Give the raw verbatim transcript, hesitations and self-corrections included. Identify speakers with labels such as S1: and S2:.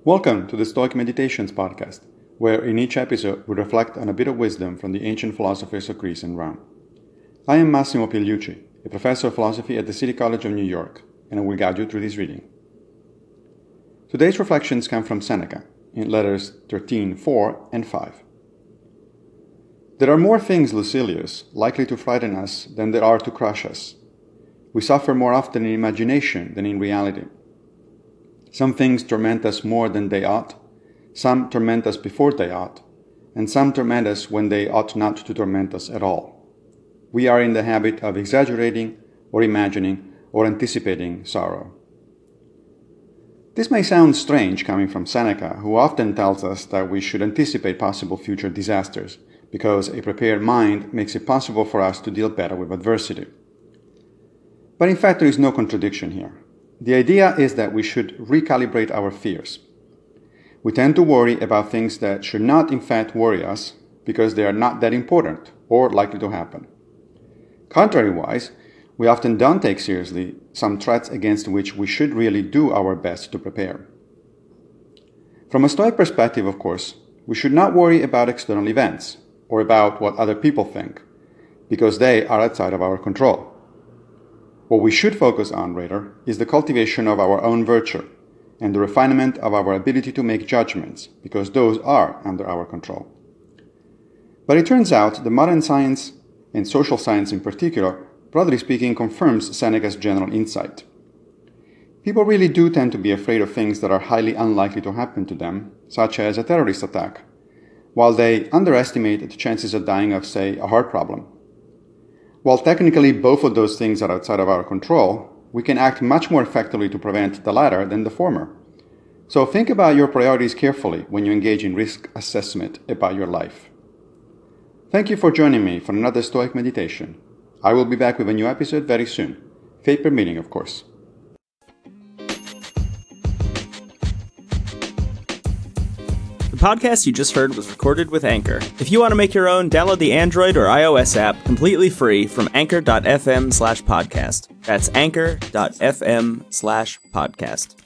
S1: Welcome to the Stoic Meditations podcast, where in each episode we reflect on a bit of wisdom from the ancient philosophers of Greece and Rome. I am Massimo Pigliucci, a professor of philosophy at the City College of New York, and I will guide you through this reading. Today's reflections come from Seneca, in letters thirteen, four, and five. There are more things, Lucilius, likely to frighten us than there are to crush us. We suffer more often in imagination than in reality. Some things torment us more than they ought, some torment us before they ought, and some torment us when they ought not to torment us at all. We are in the habit of exaggerating or imagining or anticipating sorrow. This may sound strange coming from Seneca, who often tells us that we should anticipate possible future disasters, because a prepared mind makes it possible for us to deal better with adversity. But in fact, there is no contradiction here. The idea is that we should recalibrate our fears. We tend to worry about things that should not in fact worry us because they are not that important or likely to happen. Contrariwise, we often don't take seriously some threats against which we should really do our best to prepare. From a Stoic perspective, of course, we should not worry about external events or about what other people think, because they are outside of our control. What we should focus on, rather, is the cultivation of our own virtue and the refinement of our ability to make judgments, because those are under our control. But it turns out that modern science, and social science in particular, broadly speaking, confirms Seneca's general insight. People really do tend to be afraid of things that are highly unlikely to happen to them, such as a terrorist attack, while they underestimate the chances of dying of, say, a heart problem. While technically both of those things are outside of our control, we can act much more effectively to prevent the latter than the former. So think about your priorities carefully when you engage in risk assessment about your life. Thank you for joining me for another Stoic meditation. I will be back with a new episode very soon. Fate permitting, of course.
S2: The podcast you just heard was recorded with Anchor. If you want to make your own, download the Android or iOS app completely free from anchor dot f m slash podcast. That's anchor dot f m slash podcast.